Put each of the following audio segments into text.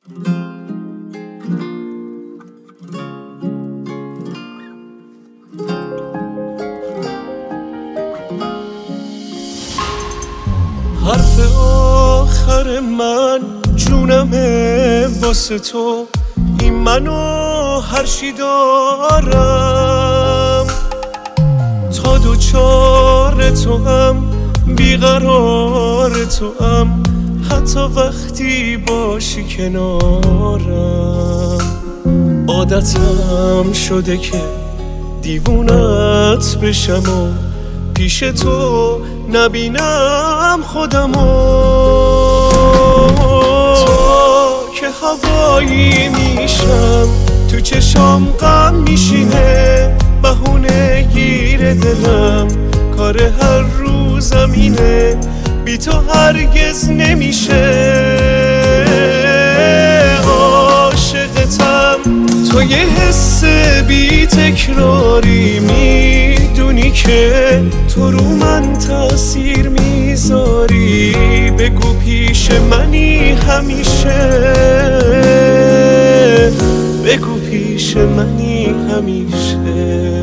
حرف آخر من جونمه واسه تو، این منو هرچی دارم، تا دوچار تو هم بیقرار تو هم، حتی وقتی باشی کنارم. عادتم شده که دیوونت بشم و پیش تو نبینم خودمو. تا که هوایی میشم تو چشام غم میشینه، بهونه گیر دلم کار هر روزم اینه، بی تو هرگز نمیشه. عاشقتم، تو یه حس بی تکراری، میدونی که تو رو من تأثیر میذاری، بگو پیش منی همیشه، بگو پیش منی همیشه.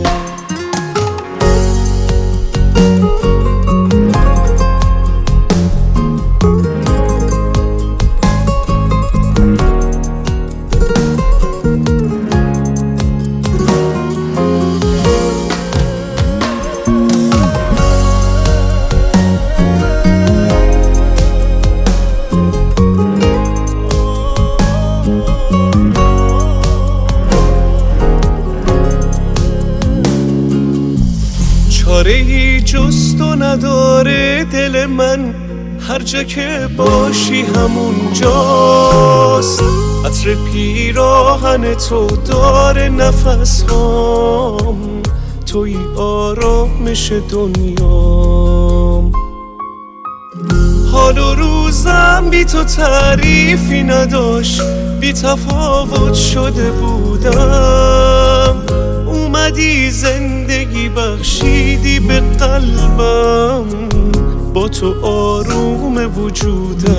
چاره‌ای جز تو نداره دل من، هر جا که باشی همون جاست. عطر پیراهن تو داره نفس هام، توی آرامش دنیام. حال و روزم بی تو تعریفی نداشت، بی تفاوت شده بودم. اومدی زندگی بخشیدی به قلبم، با تو آروم وجودم.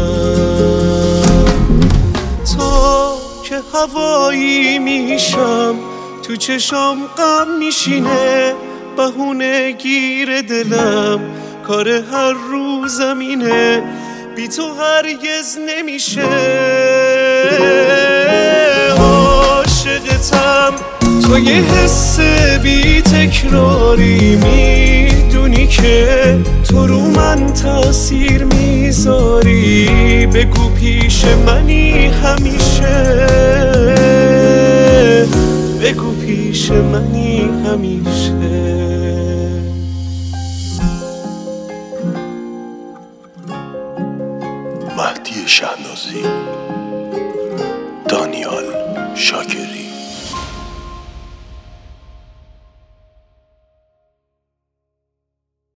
تا که هوایی میشم تو چشام غم میشینه، بهونه گیر دلم کار هر روزم اینه، بی تو هرگز نمیشه. عاشقتم، تو یه حس بی تکراری، میدونی که تو رو من تأثیر میذاری، بگو پیش منی همیشه، بگو پیش منی همیشه. مهدی شهنازی، دانیال شاکری.